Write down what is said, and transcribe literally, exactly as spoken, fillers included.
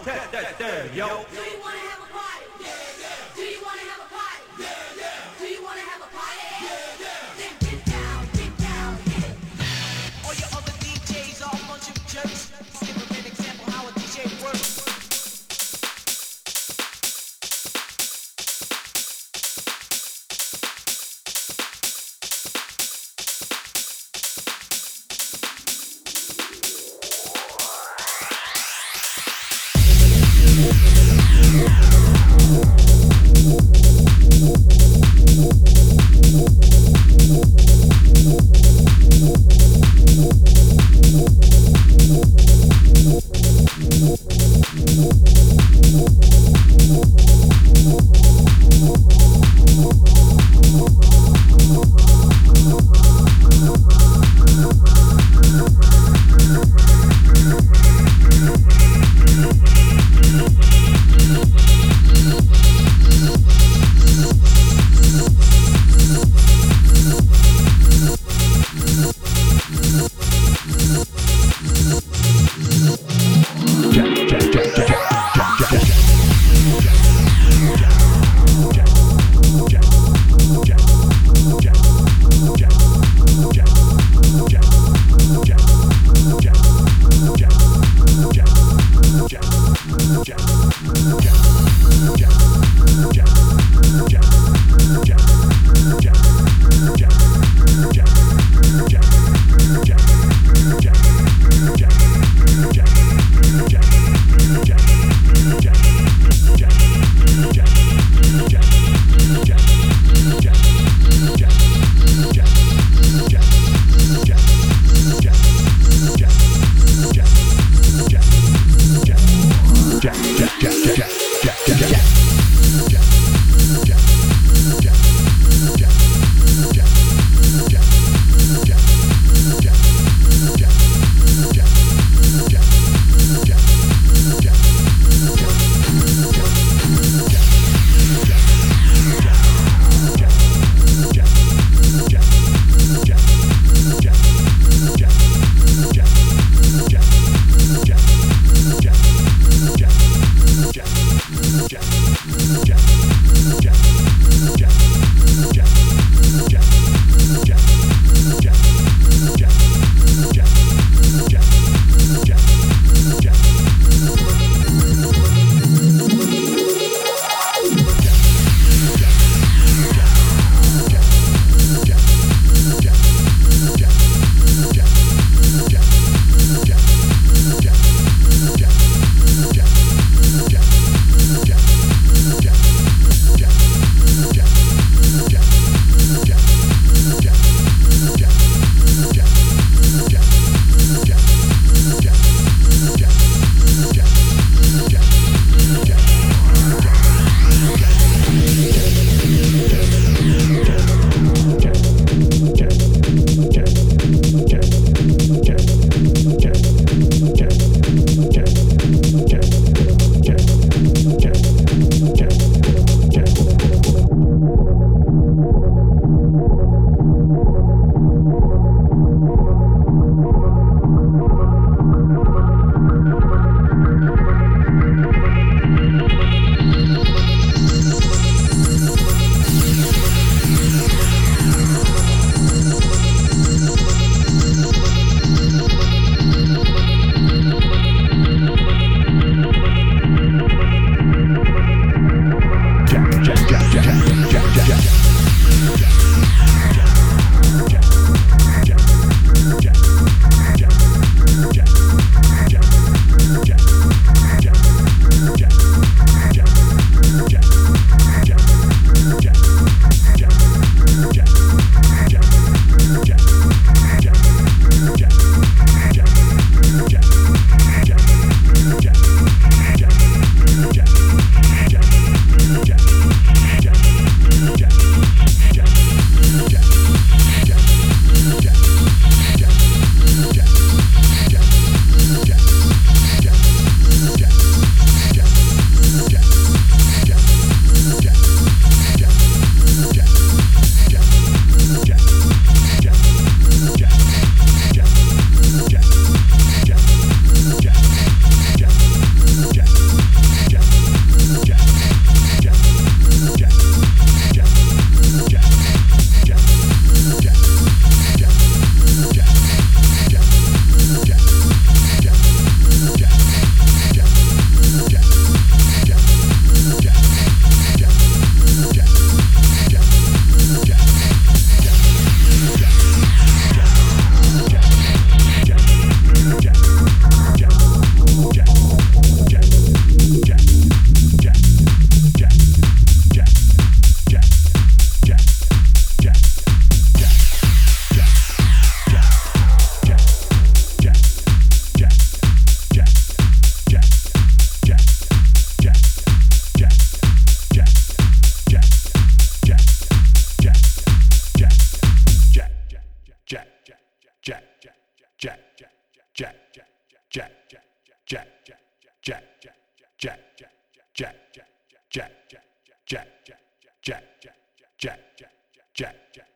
Test that there, yo. Do you wanna have a party? Yeah, yeah. Do you wanna have a party? Yeah, yeah. Do you wanna have a party? Yeah, yeah. Then get down, get down, get it. All your other D Js are a bunch of jerks. Give them an example how a D J works. Jack, Jack, Jack, Jack, Jack, Jack, Jack, Jack, Jack, Jack, Jack. Jack, Jack, Jack, Jack, Jack, Jack, Jack, Jack, Jack, Jack, Jack,